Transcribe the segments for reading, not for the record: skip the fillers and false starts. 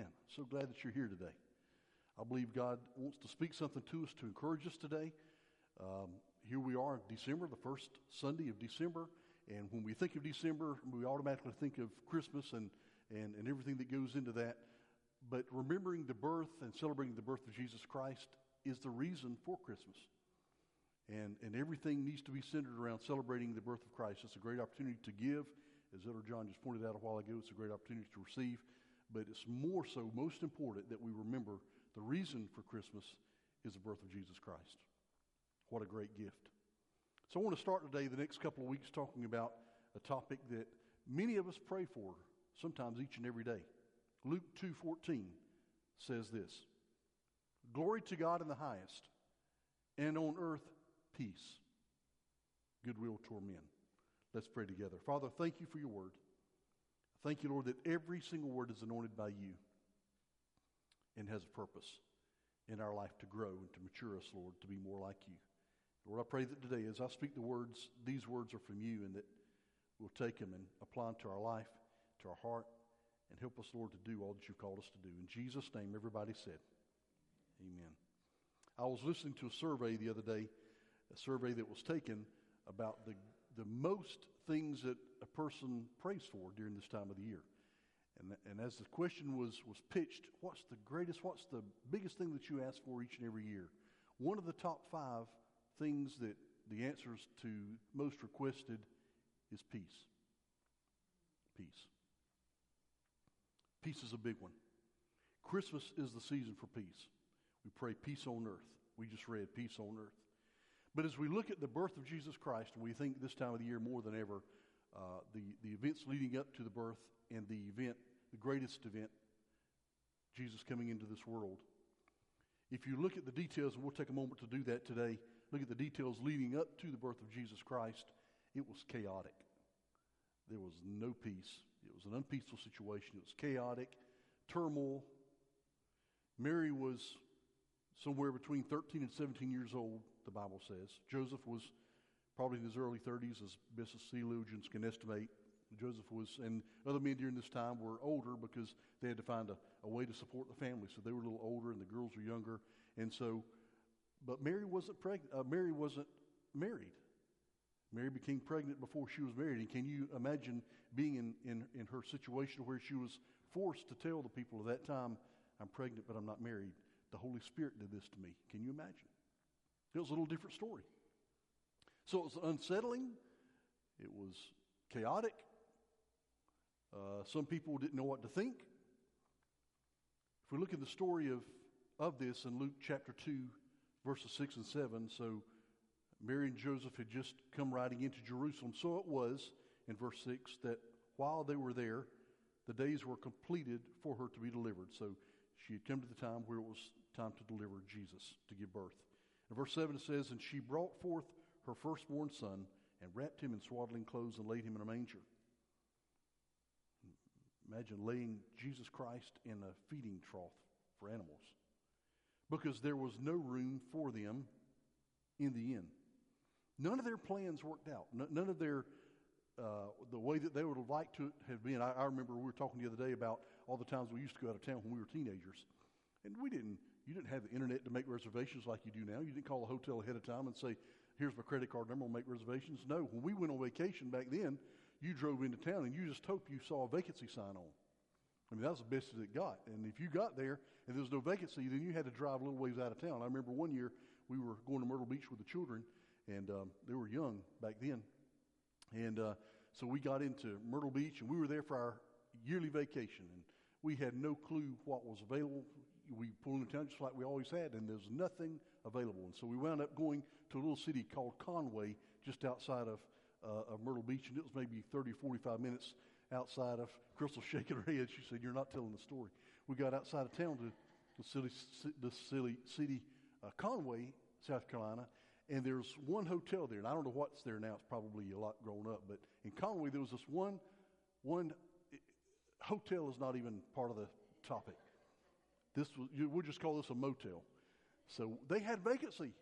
Amen. So glad that you're here today. I believe God wants to speak something to us to encourage us today. Here we are in December, the first Sunday of December, and when we think of December, we automatically think of Christmas and everything that goes into that. But remembering the birth and celebrating the birth of Jesus Christ is the reason for Christmas. And everything needs to be centered around celebrating the birth of Christ. It's a great opportunity to give. As Elder John just pointed out a while ago, it's a great opportunity to receive. But it's more so, most important, that we remember the reason for Christmas is the birth of Jesus Christ. What a great gift. So I want to start today, the next couple of weeks, talking about a topic that many of us pray for, sometimes each and every day. Luke 2:14 says this: "Glory to God in the highest, and on earth peace, goodwill toward men." Let's pray together. Father, thank you for your word. Thank you, Lord, that every single word is anointed by you and has a purpose in our life to grow and to mature us, Lord, to be more like you. Lord, I pray that today as I speak the words, these words are from you, and that we'll take them and apply them to our life, to our heart, and help us, Lord, to do all that you've called us to do. In Jesus' name, everybody said, amen. I was listening to a survey the other day, a survey that was taken about the most things that a person prays for during this time of the year. And as the question was pitched, what's the biggest thing that you ask for each and every year? One of the top 5 things that the answers to most requested is peace. Peace. Peace is a big one. Christmas is the season for peace. We pray peace on earth. We just read peace on earth. But as we look at the birth of Jesus Christ, and we think this time of the year more than ever, the events leading up to the birth and the greatest event, Jesus coming into this world. If you look at the details, and we'll take a moment to do that today, look at the details leading up to the birth of Jesus Christ, it was chaotic. There was no peace. It was an unpeaceful situation. It was chaotic, turmoil. Mary was somewhere between 13 and 17 years old, the Bible says. Joseph was probably in his early 30s, as best as theologians can estimate. Joseph was, and other men during this time were older because they had to find a way to support the family. So they were a little older, and the girls were younger. And so, but Mary wasn't pregnant. Mary wasn't married. Mary became pregnant before she was married. And can you imagine being in her situation where she was forced to tell the people of that time, "I'm pregnant, but I'm not married. The Holy Spirit did this to me." Can you imagine? It was a little different story. So it was unsettling. It was chaotic. Some people didn't know what to think. If we look at the story of this in Luke chapter 2, verses 6 and 7, so Mary and Joseph had just come riding into Jerusalem. So it was, in verse 6, that while they were there, the days were completed for her to be delivered. So she had come to the time where it was time to deliver Jesus, to give birth. In verse 7 it says, "And she brought forth her firstborn son, and wrapped him in swaddling clothes, and laid him in a manger." Imagine laying Jesus Christ in a feeding trough for animals, because there was no room for them in the inn. None of their plans worked out. None of their the way that they would have liked to have been. I remember we were talking the other day about all the times we used to go out of town when we were teenagers, and you didn't have the internet to make reservations like you do now. You didn't call a hotel ahead of time and say, "Here's my credit card number, I'll make reservations." No, when we went on vacation back then, you drove into town and you just hoped you saw a vacancy sign on. I mean, that was the best that it got. And if you got there and there was no vacancy, then you had to drive a little ways out of town. I remember one year we were going to Myrtle Beach with the children, and they were young back then. And so we got into Myrtle Beach, and we were there for our yearly vacation. And we had no clue what was available. We pulled into town just like we always had, and there's nothing available. And so we wound up going to a little city called Conway, just outside of Myrtle Beach, and it was maybe 30, 45 minutes outside of. Crystal shaking her head. She said, "You're not telling the story." We got outside of town to the silly city, Conway, South Carolina, and there's one hotel there, and I don't know what's there now. It's probably a lot grown up, but in Conway there was this one hotel is not even part of the topic. We'll just call this a motel. So they had vacancy.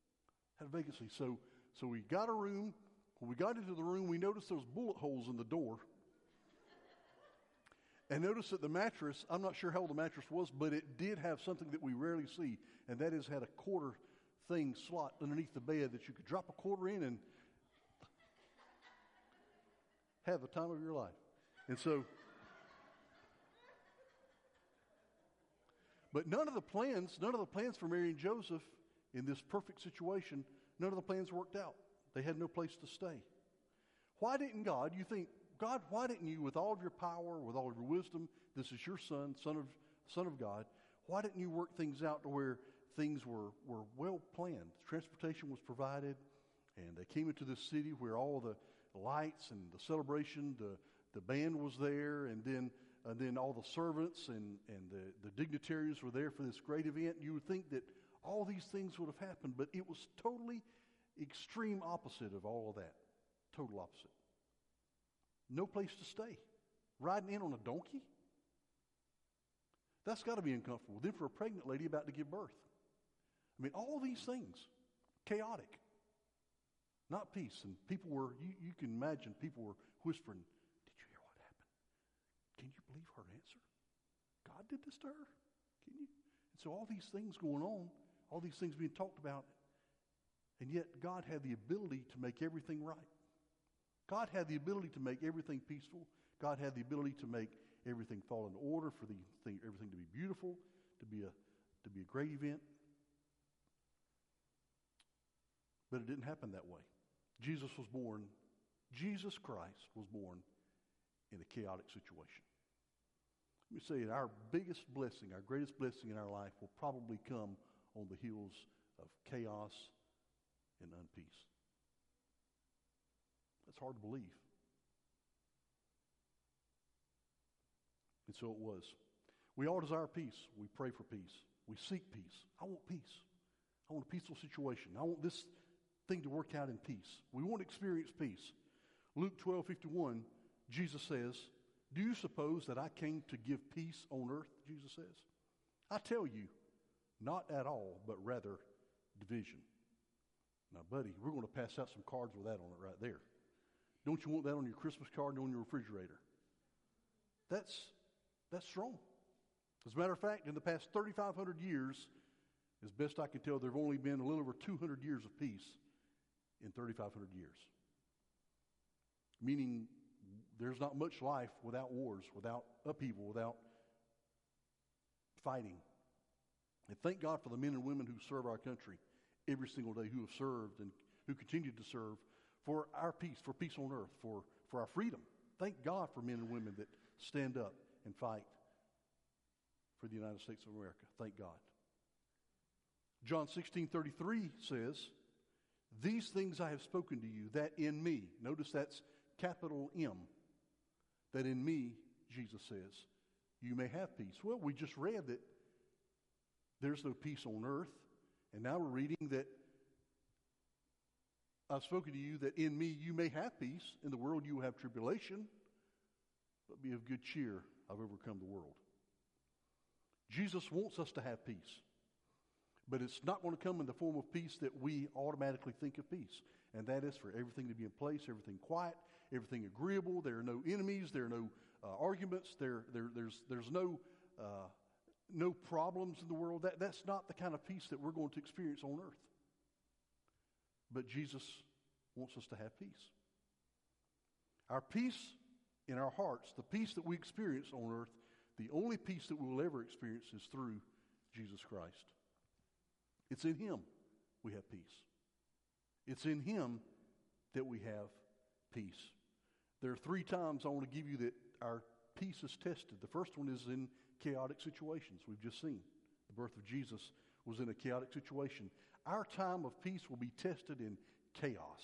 So we got a room. When we got into the room, we noticed there was bullet holes in the door. And notice that the mattress, I'm not sure how old the mattress was, but it did have something that we rarely see, and that is had a quarter thing slot underneath the bed that you could drop a quarter in and have the time of your life. And so, but none of the plans for Mary and Joseph in this perfect situation, none of the plans worked out. They had no place to stay. Why didn't God, you think, God, why didn't you, with all of your power, with all of your wisdom, this is your son of God, why didn't you work things out to where things were well planned? Transportation was provided, and they came into this city where all the lights and the celebration, the band was there, and then all the servants and the dignitaries were there for this great event. You would think that all these things would have happened, but it was totally extreme opposite of all of that. Total opposite. No place to stay. Riding in on a donkey? That's got to be uncomfortable. Then for a pregnant lady about to give birth. I mean, all these things. Chaotic. Not peace. And people were, you can imagine, people were whispering, did you hear what happened? Can you believe her answer? God did this to her? Can you? And so all these things going on, all these things being talked about, and yet God had the ability to make everything right. God had the ability to make everything peaceful. God had the ability to make everything fall in order, for everything to be beautiful, to be a great event. But it didn't happen that way. Jesus Christ was born in a chaotic situation. Let me say, our biggest blessing, our greatest blessing in our life will probably come on the heels of chaos and unpeace. That's hard to believe. And so it was. We all desire peace. We pray for peace. We seek peace. I want peace. I want a peaceful situation. I want this thing to work out in peace. We want to experience peace. Luke 12:51, Jesus says, do you suppose that I came to give peace on earth? Jesus says. I tell you, not at all, but rather division. Now, buddy, we're going to pass out some cards with that on it right there. Don't you want that on your Christmas card and on your refrigerator? That's strong. As a matter of fact, in the past 3,500 years, as best I can tell, there have only been a little over 200 years of peace in 3,500 years. Meaning there's not much life without wars, without upheaval, without fighting. And thank God for the men and women who serve our country every single day, who have served and who continue to serve for our peace, for peace on earth, for our freedom. Thank God for men and women that stand up and fight for the United States of America. Thank God. John 16:33 says, these things I have spoken to you, that in me, notice that's capital M, that in me, Jesus says, you may have peace. Well, we just read that there's no peace on earth, and now we're reading that I've spoken to you that in me you may have peace. In the world you will have tribulation, but be of good cheer. I've overcome the world. Jesus wants us to have peace. But it's not going to come in the form of peace that we automatically think of peace. And that is for everything to be in place, everything quiet, everything agreeable. There are no enemies. There are no arguments. There's no problems in the world. That's not the kind of peace that we're going to experience on earth. But Jesus wants us to have peace. Our peace in our hearts, the peace that we experience on earth, the only peace that we will ever experience is through Jesus Christ. It's in Him we have peace. It's in Him that we have peace. There are 3 times I want to give you that our peace is tested. The first one is in chaotic situations. We've just seen the birth of Jesus was in a chaotic situation. Our time of peace will be tested in chaos.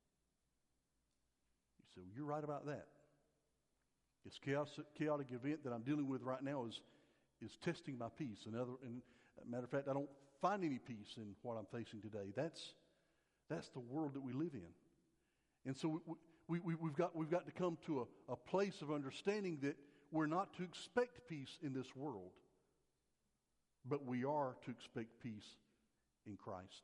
You say, well, you're right about that. This chaotic event that I'm dealing with right now is testing my peace. And matter of fact, I don't find any peace in what I'm facing today. That's the world that we live in. And so we've got to come to a place of understanding that we're not to expect peace in this world, but we are to expect peace in Christ.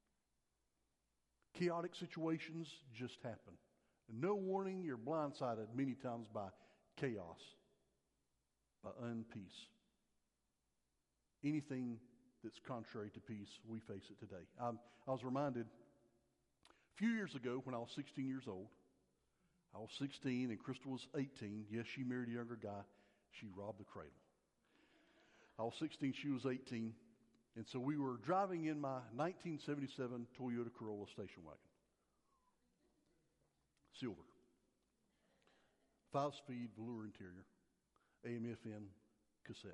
Chaotic situations just happen. No warning, you're blindsided many times by chaos. by unpeace. Anything that's contrary to peace, we face it today. I was reminded a few years ago when I was 16 years old. I was 16 and Crystal was 18. Yes, she married a younger guy. She robbed the cradle. I was 16, she was 18. And so we were driving in my 1977 Toyota Corolla station wagon. Silver. 5-speed velour interior. AM/FM cassette.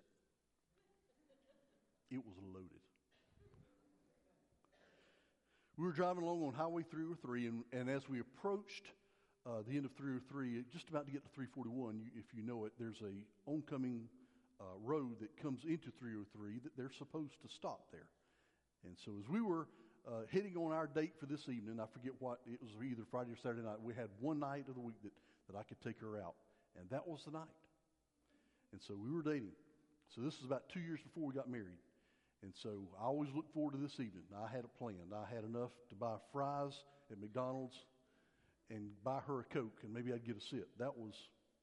It was loaded. We were driving along on Highway 303, and as we approached the end of 303, just about to get to 341, if you know it, there's a oncoming road that comes into 303 that they're supposed to stop there. And so as we were hitting on our date for this evening, I forget what, it was either Friday or Saturday night, we had one night of the week that I could take her out, and that was the night. And so we were dating. So this is about 2 years before we got married. And so I always look forward to this evening. I had it planned. I had enough to buy fries at McDonald's and buy her a Coke, and maybe I'd get a sip. That was,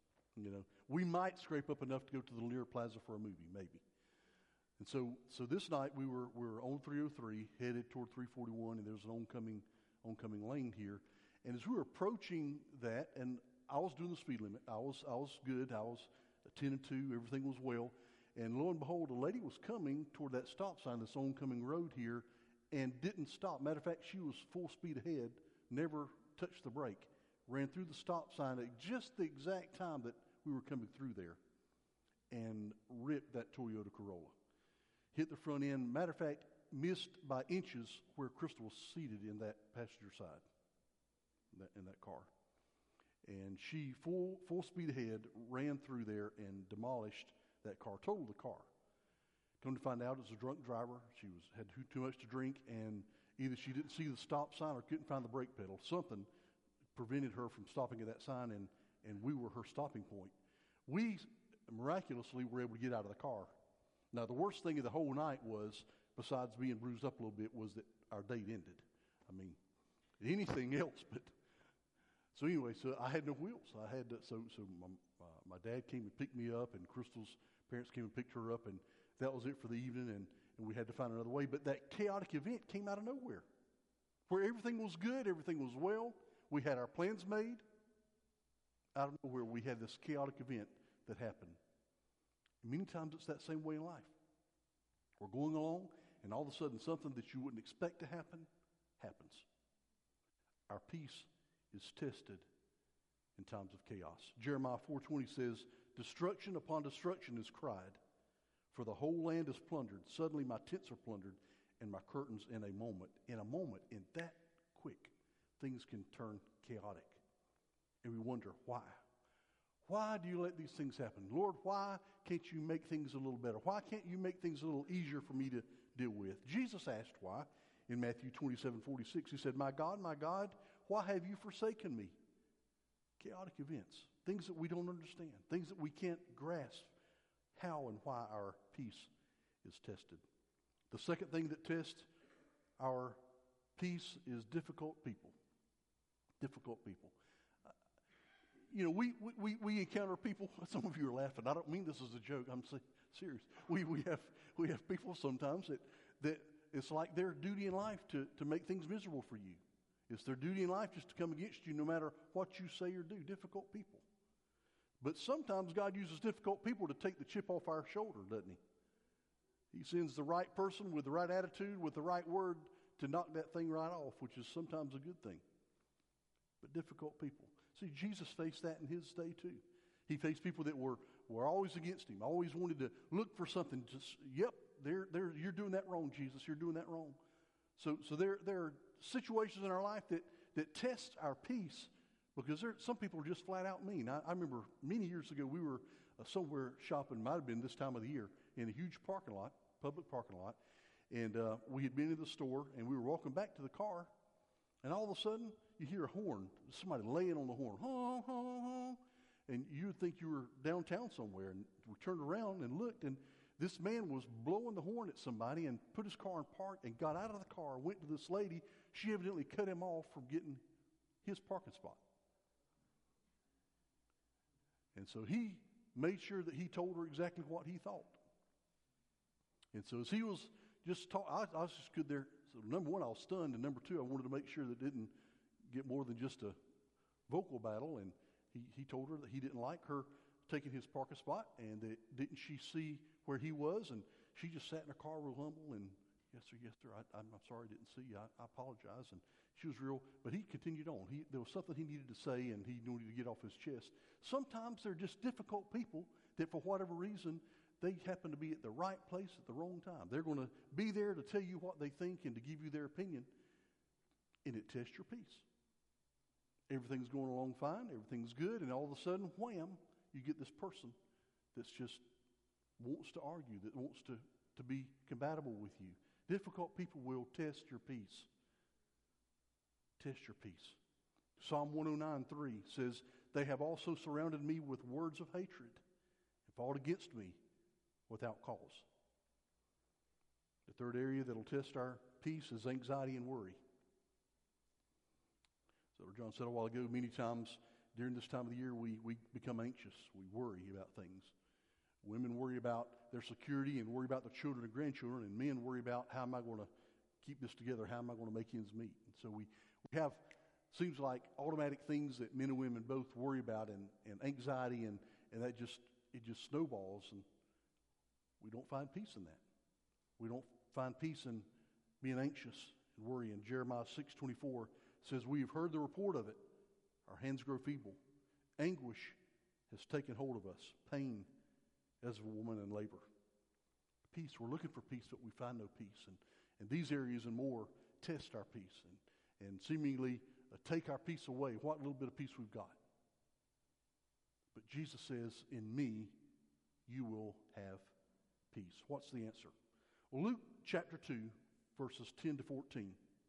we might scrape up enough to go to the Lanier Plaza for a movie, maybe. And so this night we were on 303, headed toward 341, and there's an oncoming lane here. And as we were approaching that, and I was doing the speed limit, I was good. I was 10 and 2. Everything was well. And lo and behold, a lady was coming toward that stop sign, this oncoming road here, and didn't stop. Matter of fact, she was full speed ahead, never touched the brake, ran through the stop sign at just the exact time that we were coming through there, and ripped that Toyota Corolla. Hit the front end. Matter of fact, missed by inches where Crystal was seated in that passenger side, in that car. And she, full speed ahead, ran through there and demolished that car, totaled the car. Come to find out, it was a drunk driver. She had too much to drink, and either she didn't see the stop sign or couldn't find the brake pedal. Something prevented her from stopping at that sign, and we were her stopping point. We miraculously were able to get out of the car. Now, the worst thing of the whole night was, besides being bruised up a little bit, was that our date ended. I mean, anything else, but... So anyway, so I had no wheels. I had to, so my dad came and picked me up, and Crystal's parents came and picked her up, and that was it for the evening, and we had to find another way. But that chaotic event came out of nowhere, where everything was good, everything was well. We had our plans made. Out of nowhere, we had this chaotic event that happened. Many times it's that same way in life. We're going along, and all of a sudden something that you wouldn't expect to happen happens. Our peace is tested in times of chaos. Jeremiah 4:20 says, "Destruction upon destruction is cried, for the whole land is plundered. Suddenly my tents are plundered, and my curtains in a moment." In a moment, in that quick, things can turn chaotic. And we wonder, why? Why do you let these things happen? Lord, why can't you make things a little better? Why can't you make things a little easier for me to deal with? Jesus asked why. In Matthew 27:46, he said, my God, why have you forsaken me?" Chaotic events, things that we don't understand, things that we can't grasp how and why our peace is tested. The second thing that tests our peace is difficult people. Difficult people. We encounter people. Some of you are laughing. I don't mean this as a joke. I'm serious. We have people sometimes that it's like their duty in life to make things miserable for you. It's their duty in life just to come against you no matter what you say or do. Difficult people. But sometimes God uses difficult people to take the chip off our shoulder, doesn't he? He sends the right person with the right attitude, with the right word to knock that thing right off, which is sometimes a good thing. But difficult people. See, Jesus faced that in his day too. He faced people that were always against him, always wanted to look for something. Just, you're doing that wrong, Jesus. You're doing that wrong. So there are situations in our life that test our peace, because some people are just flat out mean. I remember many years ago we were somewhere shopping, might have been this time of the year, in a huge parking lot, public parking lot, and we had been in the store, and we were walking back to the car, and all of a sudden you hear a horn, somebody laying on the horn, honk, honk, honk, and you would think you were downtown somewhere, and we turned around and looked, and this man was blowing the horn at somebody and put his car in park and got out of the car, went to this lady. She evidently cut him off from getting his parking spot. And so he made sure that he told her exactly what he thought. And so as he was just talking, I was just good there. So number one, I was stunned, and number two, I wanted to make sure that it didn't get more than just a vocal battle. And he told her that he didn't like her taking his parking spot, and that didn't she see where he was, and she just sat in her car real humble, and yes sir, I'm sorry I didn't see you, I apologize. And she was real, but he continued on. There was something he needed to say, and he needed to get off his chest. Sometimes they're just difficult people that for whatever reason, they happen to be at the right place at the wrong time. They're going to be there to tell you what they think and to give you their opinion, and it tests your peace. Everything's going along fine, everything's good, and all of a sudden, wham, you get this person that's just wants to argue, that wants to be compatible with you. Difficult people will test your peace. Test your peace. Psalm 109:3 says, they have also surrounded me with words of hatred and fought against me without cause. The third area that will test our peace is anxiety and worry. So John said a while ago, many times during this time of the year, we become anxious. We worry about things. Women worry about their security and worry about their children and grandchildren, and men worry about how am I going to keep this together, how am I going to make ends meet. And so we have, seems like automatic things that men and women both worry about, and anxiety, and that it just snowballs, and we don't find peace in that. We don't find peace in being anxious and worrying. Jeremiah 6:24 says, we have heard the report of it. Our hands grow feeble. Anguish has taken hold of us. Pain as of a woman in labor. Peace. We're looking for peace, but we find no peace. And these areas and more test our peace and seemingly take our peace away, what little bit of peace we've got. But Jesus says, in me, you will have peace. What's the answer? Well, Luke chapter 2, verses 10 to 14.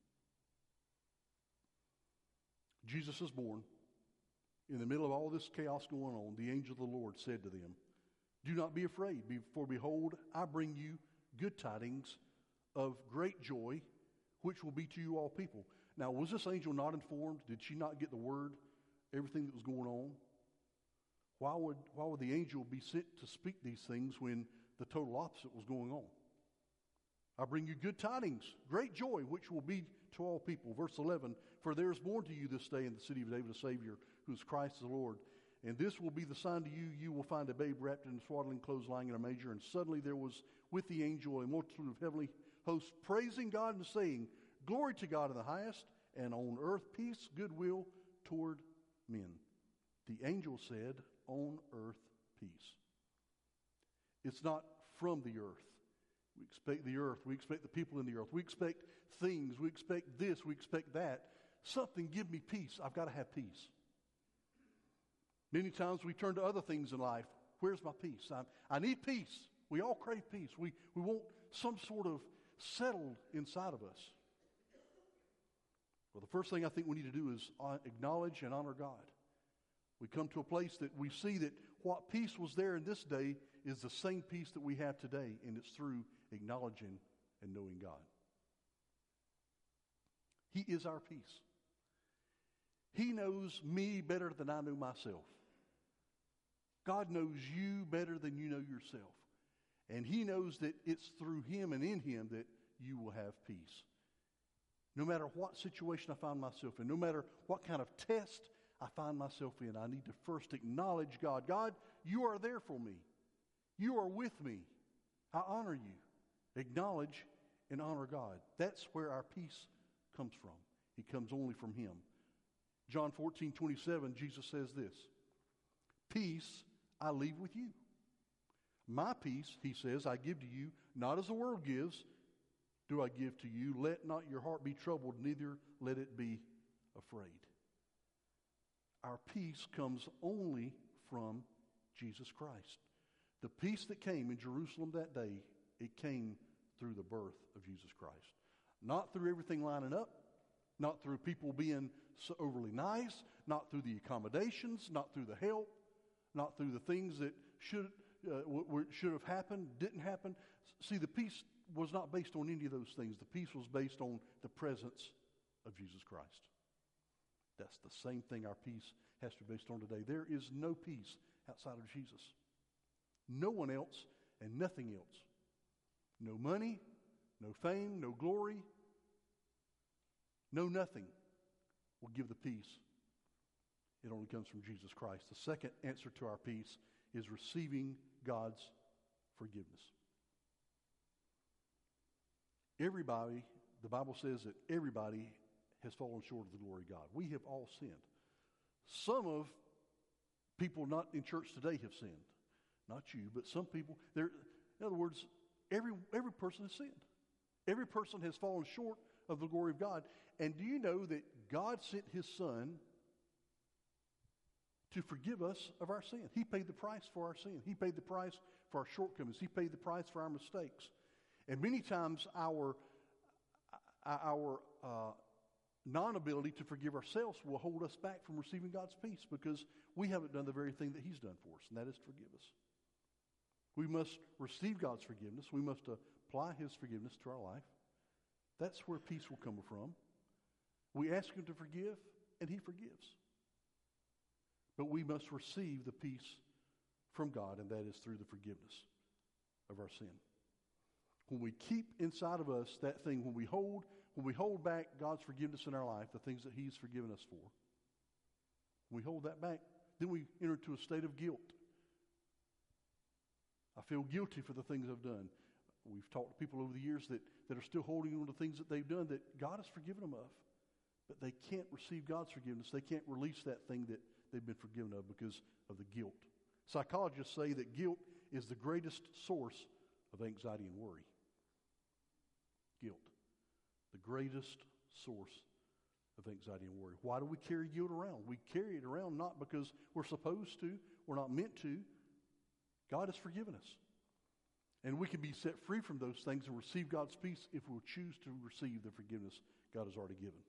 Jesus is born. In the middle of all this chaos going on, the angel of the Lord said to them, do not be afraid, for behold, I bring you good tidings of great joy, which will be to you all people. Now, was this angel not informed? Did she not get the word, everything that was going on? Why would the angel be sent to speak these things when the total opposite was going on? I bring you good tidings, great joy, which will be to all people. Verse 11, for there is born to you this day in the city of David a Savior, who is Christ the Lord. And this will be the sign to you, you will find a babe wrapped in swaddling clothes lying in a manger. And suddenly there was with the angel a multitude of heavenly hosts praising God and saying, glory to God in the highest, and on earth peace, goodwill toward men. The angel said, on earth peace. It's not from the earth. We expect the earth. We expect the people in the earth. We expect things. We expect this. We expect that. Something, give me peace. I've got to have peace. Many times we turn to other things in life. Where's my peace? I need peace. We all crave peace. We want some sort of settled inside of us. Well, the first thing I think we need to do is acknowledge and honor God. We come to a place that we see that what peace was there in this day is the same peace that we have today, and it's through acknowledging and knowing God. He is our peace. He knows me better than I know myself. God knows you better than you know yourself. And He knows that it's through Him and in Him that you will have peace. No matter what situation I find myself in, no matter what kind of test I find myself in, I need to first acknowledge God. God, you are there for me. You are with me. I honor you. Acknowledge and honor God. That's where our peace comes from. It comes only from Him. John 14:27, Jesus says this, peace I leave with you. My peace, He says, I give to you, not as the world gives, do I give to you. Let not your heart be troubled, neither let it be afraid. Our peace comes only from Jesus Christ. The peace that came in Jerusalem that day, it came through the birth of Jesus Christ. Not through everything lining up, not through people being so overly nice, not through the accommodations, not through the help, not through the things that should have happened, didn't happen. See, the peace was not based on any of those things. The peace was based on the presence of Jesus Christ. That's the same thing our peace has to be based on today. There is no peace outside of Jesus. No one else and nothing else. No money, no fame, no glory, no nothing will give the peace. It only comes from Jesus Christ. The second answer to our peace is receiving God's forgiveness. Everybody, the Bible says that everybody has fallen short of the glory of God. We have all sinned. Some of people not in church today have sinned. Not you, but some people. In other words, every person has sinned. Every person has fallen short of the glory of God. And do you know that God sent His Son to forgive us of our sin? He paid the price for our sin. He paid the price for our shortcomings. He paid the price for our mistakes. And many times our non-ability to forgive ourselves will hold us back from receiving God's peace because we haven't done the very thing that He's done for us, and that is to forgive us. We must receive God's forgiveness. We must apply His forgiveness to our life. That's where peace will come from. We ask Him to forgive, and He forgives. But we must receive the peace from God, and that is through the forgiveness of our sin. When we keep inside of us that thing, when we hold back God's forgiveness in our life, the things that He's forgiven us for, when we hold that back, then we enter into a state of guilt. I feel guilty for the things I've done. We've talked to people over the years that are still holding on to things that they've done that God has forgiven them of. But they can't receive God's forgiveness. They can't release that thing that they've been forgiven of because of the guilt. Psychologists say that guilt is the greatest source of anxiety and worry. Guilt. The greatest source of anxiety and worry. Why do we carry guilt around? We carry it around not because we're supposed to, we're not meant to. God has forgiven us. And we can be set free from those things and receive God's peace if we'll choose to receive the forgiveness God has already given.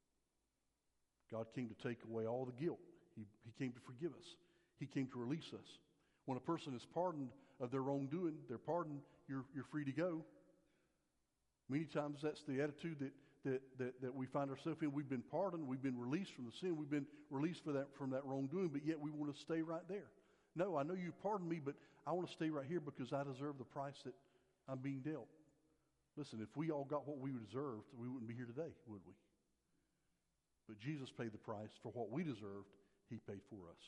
God came to take away all the guilt. He came to forgive us. He came to release us. When a person is pardoned of their wrongdoing, they're pardoned, you're free to go. Many times that's the attitude that we find ourselves in. We've been pardoned. We've been released from the sin. We've been released from that wrongdoing, but yet we want to stay right there. No, I know you pardoned me, but I want to stay right here because I deserve the price that I'm being dealt. Listen, if we all got what we deserved, we wouldn't be here today, would we? But Jesus paid the price for what we deserved. He paid for us.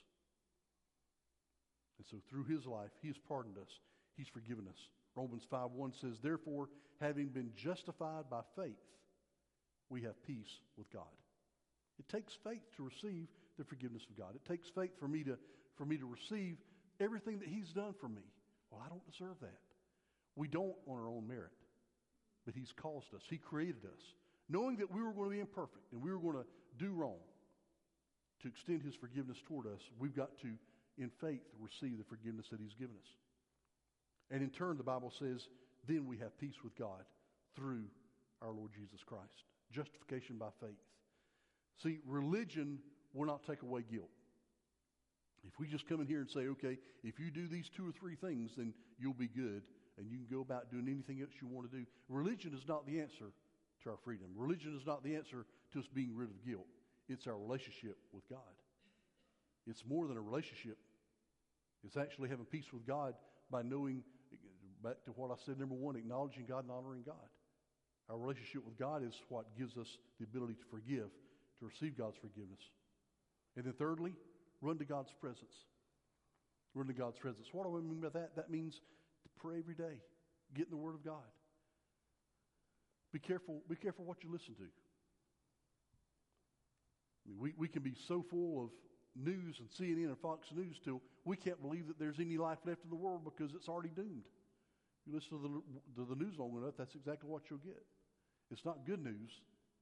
And so through His life, He has pardoned us. He's forgiven us. Romans 5:1 says, therefore, having been justified by faith, we have peace with God. It takes faith to receive the forgiveness of God. It takes faith for me to receive everything that He's done for me. Well, I don't deserve that. We don't on our own merit. But He's caused us. He created us. Knowing that we were going to be imperfect and we were going to do wrong, to extend His forgiveness toward us, we've got to, in faith, receive the forgiveness that He's given us. And in turn, the Bible says, then we have peace with God through our Lord Jesus Christ. Justification by faith. See, religion will not take away guilt. If we just come in here and say, okay, if you do these 2 or 3 things, then you'll be good, and you can go about doing anything else you want to do. Religion is not the answer to our freedom. Religion is not the answer to us being rid of guilt. It's our relationship with God. It's more than a relationship. It's actually having peace with God by knowing, back to what I said, number 1, acknowledging God and honoring God. Our relationship with God is what gives us the ability to forgive, to receive God's forgiveness. And then thirdly, run to God's presence. Run to God's presence. What do I mean by that? That means to pray every day. Get in the Word of God. Be careful what you listen to. I mean, we can be so full of news and CNN and Fox News till we can't believe that there's any life left in the world because it's already doomed. You listen to the news long enough, that's exactly what you'll get. It's not good news.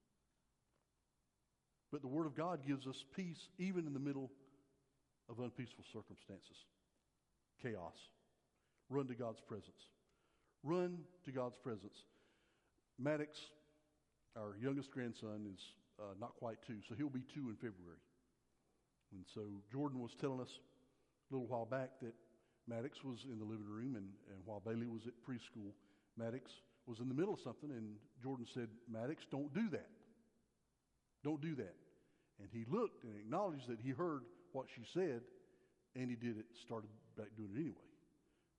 But the Word of God gives us peace even in the middle of unpeaceful circumstances. Chaos. Run to God's presence. Run to God's presence. Maddox, our youngest grandson, is not quite 2, so he'll be 2 in February. And so Jordan was telling us a little while back that Maddox was in the living room, and while Bailey was at preschool, Maddox was in the middle of something, and Jordan said, Maddox, don't do that. Don't do that. And he looked and acknowledged that he heard what she said, and he started back doing it anyway.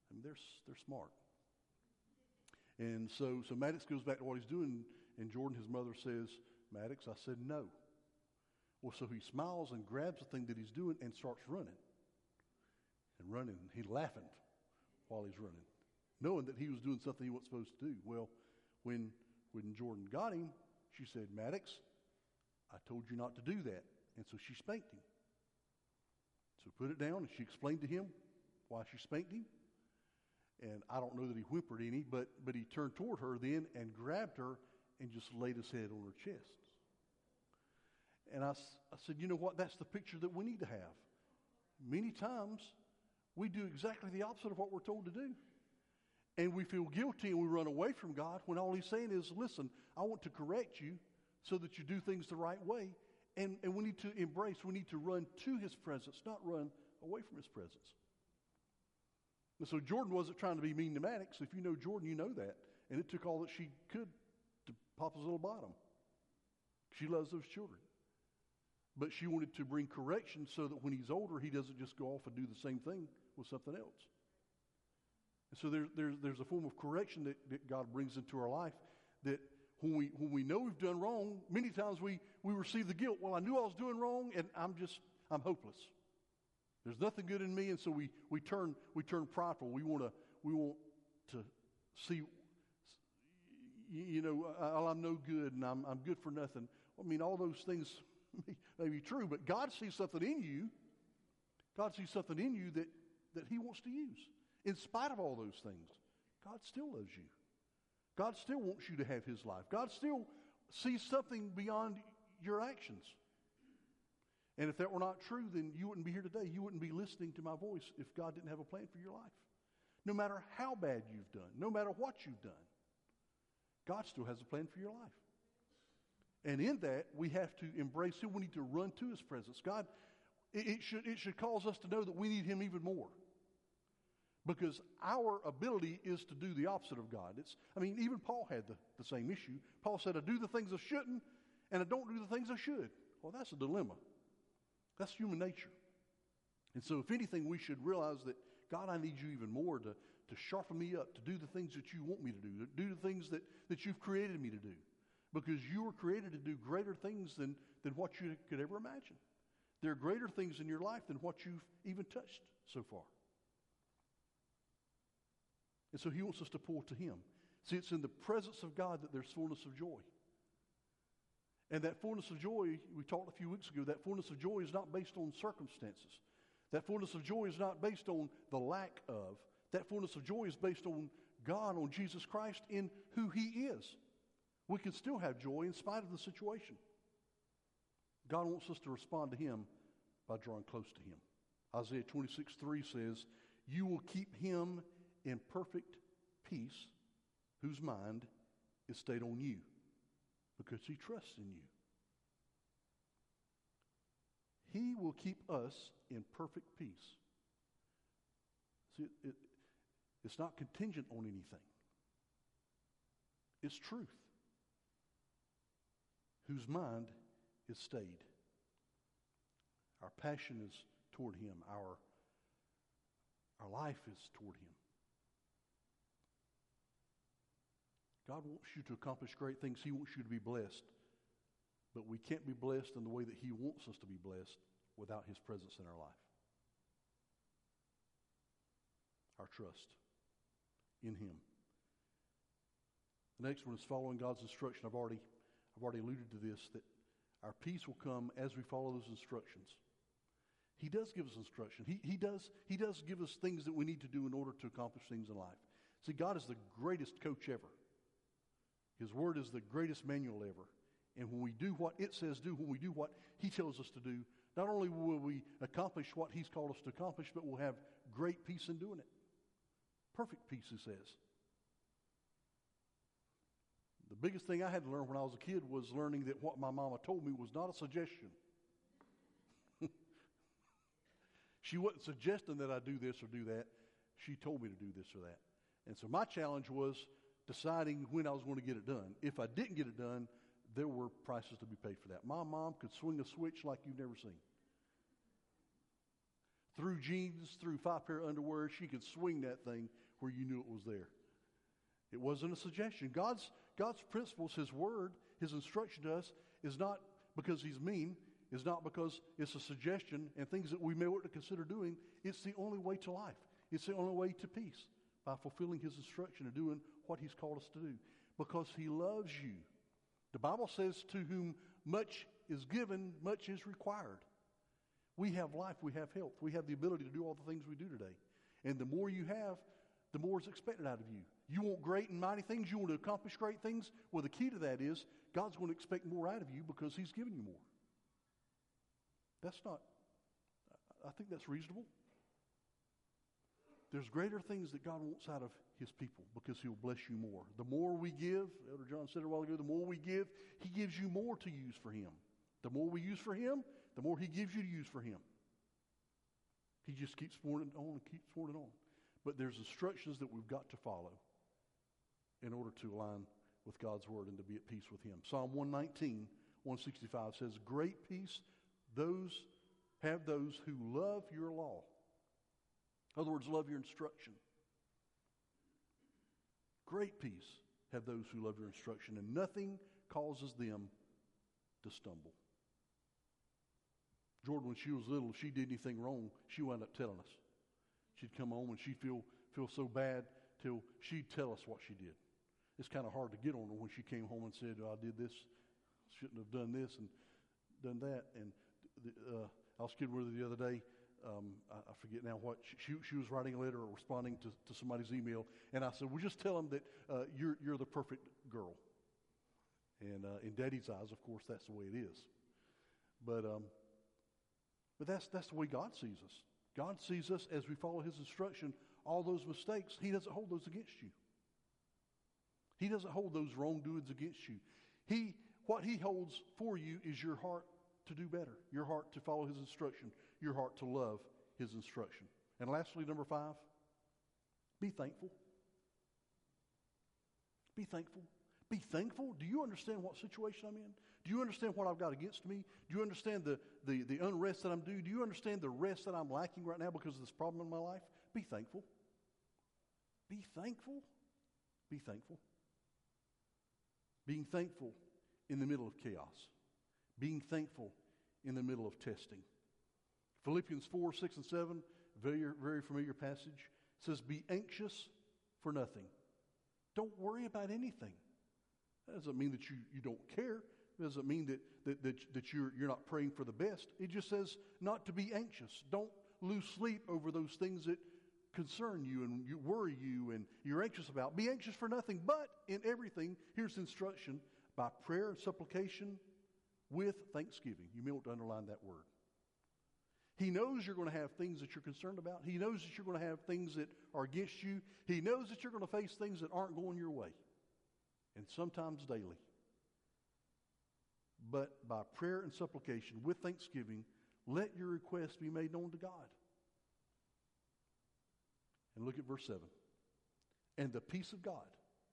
I mean, they're smart. And so Maddox goes back to what he's doing, and Jordan, his mother, says, Maddox, I said no. Well, so he smiles and grabs the thing that he's doing and starts running. And running. He's laughing while he's running, knowing that he was doing something he wasn't supposed to do. Well, when Jordan got him, she said, Maddox, I told you not to do that. And so she spanked him. So put it down, and she explained to him why she spanked him. And I don't know that he whimpered any, but he turned toward her then and grabbed her and just laid his head on her chest. And I said, you know what? That's the picture that we need to have. Many times, we do exactly the opposite of what we're told to do. And we feel guilty and we run away from God when all he's saying is, listen, I want to correct you so that you do things the right way. And we need to embrace, we need to run to his presence, not run away from his presence. And so Jordan wasn't trying to be mean to Maddox. If you know Jordan, you know that. And it took all that she could to pop his little bottom. She loves those children. But she wanted to bring correction so that when he's older, he doesn't just go off and do the same thing with something else. And so there's a form of correction that God brings into our life that when we know we've done wrong, many times we receive the guilt. Well, I knew I was doing wrong, and I'm hopeless. There's nothing good in me, and so we turn prideful. We want to see, I'm no good, and I'm good for nothing. I mean, all those things may be true, but God sees something in you. God sees something in you that he wants to use. In spite of all those things, God still loves you. God still wants you to have his life. God still sees something beyond your actions. And if that were not true, then you wouldn't be here today. You wouldn't be listening to my voice if God didn't have a plan for your life. No matter how bad you've done, no matter what you've done, God still has a plan for your life. And in that, we have to embrace him. We need to run to his presence. God, it should cause us to know that we need him even more. Because our ability is to do the opposite of God. Even Paul had the same issue. Paul said, I do the things I shouldn't, and I don't do the things I should. Well, that's a dilemma. That's human nature. And so if anything, we should realize that, God, I need you even more to sharpen me up, to do the things that you want me to do the things that you've created me to do. Because you were created to do greater things than what you could ever imagine. There are greater things in your life than what you've even touched so far. And so he wants us to pull to him. See, it's in the presence of God that there's fullness of joy. And that fullness of joy, we talked a few weeks ago, that fullness of joy is not based on circumstances. That fullness of joy is not based on the lack of. That fullness of joy is based on God, on Jesus Christ, in who he is. We can still have joy in spite of the situation. God wants us to respond to him by drawing close to him. Isaiah 26:3 says, you will keep him in perfect peace whose mind is stayed on you because he trusts in you. He will keep us in perfect peace. See, it's not contingent on anything. It's truth. Whose mind is stayed. Our passion is toward him. Our life is toward him. God wants you to accomplish great things. He wants you to be blessed. But we can't be blessed in the way that he wants us to be blessed without his presence in our life. Our trust in him. The next one is following God's instruction. I've already alluded to this, that our peace will come as we follow those instructions. He does give us instruction. He does give us things that we need to do in order to accomplish things in life. See, God is the greatest coach ever. His word is the greatest manual ever. And when we do what it says do, when we do what he tells us to do, not only will we accomplish what he's called us to accomplish, but we'll have great peace in doing it. Perfect peace, he says. The biggest thing I had to learn when I was a kid was learning that what my mama told me was not a suggestion. She wasn't suggesting that I do this or do that. She told me to do this or that. And so my challenge was deciding when I was going to get it done. If I didn't get it done, there were prices to be paid for that. My mom could swing a switch like you've never seen. through jeans, through 5 pair of underwear. She could swing that thing where you knew it was there. It wasn't a suggestion. God's principles, His word, His instruction to us is not because He's mean, is not because it's a suggestion and things that we may want to consider doing. It's the only way to life. It's the only way to peace, by fulfilling His instruction and doing what He's called us to do. Because He loves you. The Bible says, to whom much is given, much is required. We have life, we have health, we have the ability to do all the things we do today. And the more you have, the more is expected out of you. You want great and mighty things, you want to accomplish great things. Well, the key to that is God's going to expect more out of you because He's given you more. I think that's reasonable. There's greater things that God wants out of His people because He'll bless you more. The more we give, Elder John said a while ago, the more we give, He gives you more to use for Him. The more we use for Him, the more He gives you to use for Him. He just keeps pouring it on and keeps pouring it on. But there's instructions that we've got to follow in order to align with God's word and to be at peace with Him. Psalm 119, 165 says, great peace have those who love your law. In other words, love your instruction. Great peace have those who love your instruction, and nothing causes them to stumble. Jordan, when she was little, if she did anything wrong, she wound up telling us. She'd come home and she'd feel so bad till she'd tell us what she did. It's kind of hard to get on her when she came home and said, I did this, shouldn't have done this and done that. And I was kidding with her the other day. I forget now what. She was writing a letter or responding to somebody's email. And I said, well, just tell them that you're the perfect girl. And in Daddy's eyes, of course, that's the way it is. But that's the way God sees us. God sees us as we follow His instruction. All those mistakes, He doesn't hold those against you. He doesn't hold those wrongdoings against you. What He holds for you is your heart to do better, your heart to follow His instruction, your heart to love His instruction. And lastly, number 5, be thankful. Be thankful. Be thankful. Do you understand what situation I'm in? Do you understand what I've got against me? Do you understand the unrest that I'm doing? Do you understand the rest that I'm lacking right now because of this problem in my life? Be thankful. Be thankful. Be thankful. Being thankful in the middle of chaos. Being thankful in the middle of testing. Philippians 4, 6, and 7, very, very familiar passage, says, be anxious for nothing. Don't worry about anything. That doesn't mean that you don't care. It doesn't mean that you're not praying for the best. It just says not to be anxious. Don't lose sleep over those things that concern you and you worry you and you're anxious about. Be anxious for nothing, but in everything, here's the instruction, by prayer and supplication with thanksgiving. You may want to underline that word. He knows you're going to have things that you're concerned about. He knows that you're going to have things that are against you. He knows that you're going to face things that aren't going your way. And sometimes daily. But by prayer and supplication with thanksgiving, let your requests be made known to God. And look at verse 7. And the peace of God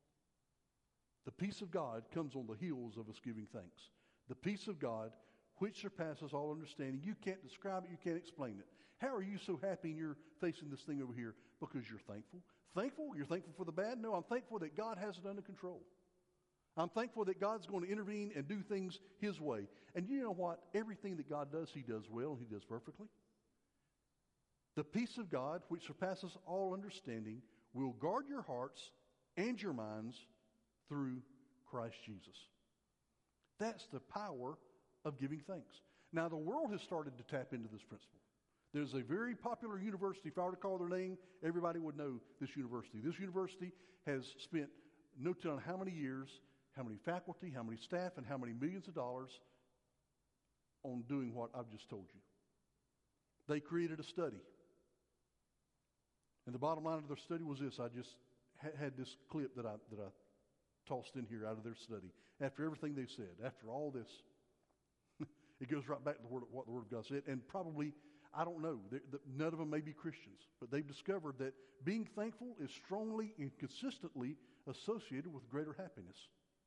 comes on the heels of us giving thanks. The peace of God, which surpasses all understanding. You can't describe it, you can't explain it. How are you so happy and you're facing this thing over here? Because you're thankful. Thankful? You're thankful for the bad? No, I'm thankful that God has it under control. I'm thankful that God's going to intervene and do things His way. And you know what? Everything that God does, He does well and He does perfectly. The peace of God, which surpasses all understanding, will guard your hearts and your minds through Christ Jesus. That's the power of giving thanks. Now, the world has started to tap into this principle. There's a very popular university. If I were to call their name, everybody would know this university. This university has spent no telling how many years, how many faculty, how many staff, and how many millions of dollars on doing what I've just told you. They created a study. And the bottom line of their study was this. I just had this clip that I tossed in here out of their study. After everything they said, after all this, it goes right back to what the Word of God said. And probably, I don't know, none of them may be Christians, but they've discovered that being thankful is strongly and consistently associated with greater happiness.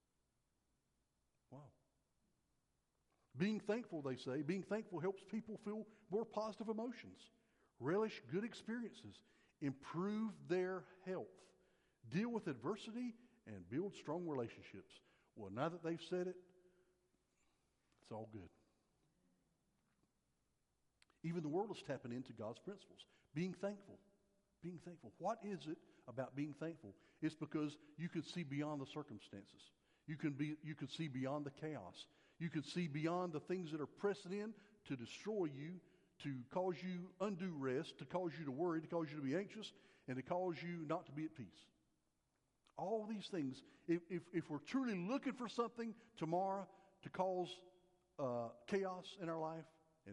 Wow. Being thankful, they say, being thankful helps people feel more positive emotions, relish good experiences, improve their health, deal with adversity, and build strong relationships. Well, now that they've said it, it's all good. Even the world is tapping into God's principles. Being thankful. Being thankful. What is it about being thankful? It's because you can see beyond the circumstances. You can see beyond the chaos. You can see beyond the things that are pressing in to destroy you, to cause you undue rest, to cause you to worry, to cause you to be anxious, and to cause you not to be at peace. All these things, if we're truly looking for something tomorrow to cause chaos in our life and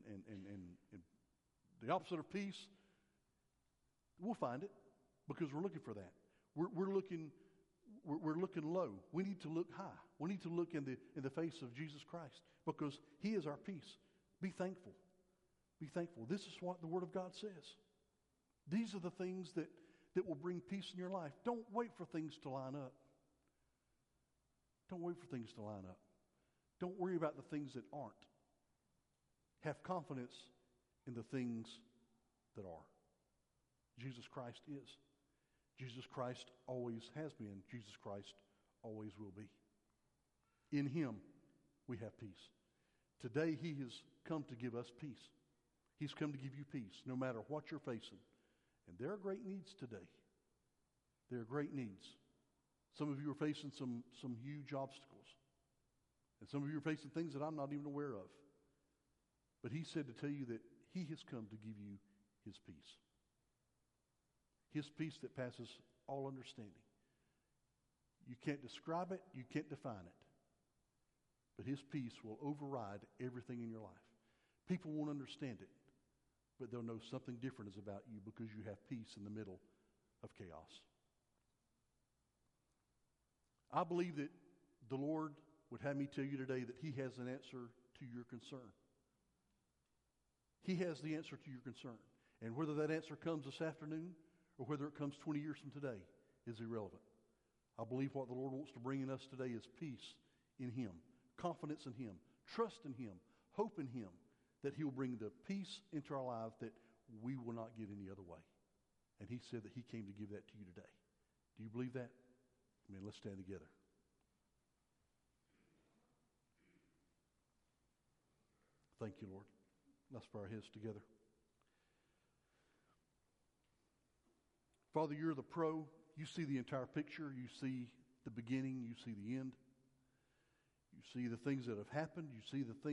the opposite of peace, we'll find it because we're looking for that. We're looking low. We need to look high. We need to look in the face of Jesus Christ because He is our peace. Be thankful. Be thankful. This is what the Word of God says. These are the things that will bring peace in your life. Don't wait for things to line up. Don't wait for things to line up. Don't worry about the things that aren't. Have confidence in the things that are. Jesus Christ is. Jesus Christ always has been. Jesus Christ always will be. In Him, we have peace. Today, He has come to give us peace. He's come to give you peace, no matter what you're facing. And there are great needs today. There are great needs. Some of you are facing some huge obstacles. And some of you are facing things that I'm not even aware of. But He said to tell you that He has come to give you His peace. His peace that passes all understanding. You can't describe it. You can't define it. But His peace will override everything in your life. People won't understand it, but they'll know something different is about you because you have peace in the middle of chaos. I believe that the Lord would have me tell you today that He has an answer to your concern. He has the answer to your concern. And whether that answer comes this afternoon or whether it comes 20 years from today is irrelevant. I believe what the Lord wants to bring in us today is peace in Him, confidence in Him, trust in Him, hope in Him, that He'll bring the peace into our lives that we will not get any other way. And He said that He came to give that to you today. Do you believe that? Amen. Let's stand together. Thank you, Lord. Let's bow our heads together. Father, you're the pro. You see the entire picture. You see the beginning. You see the end. You see the things that have happened. You see the things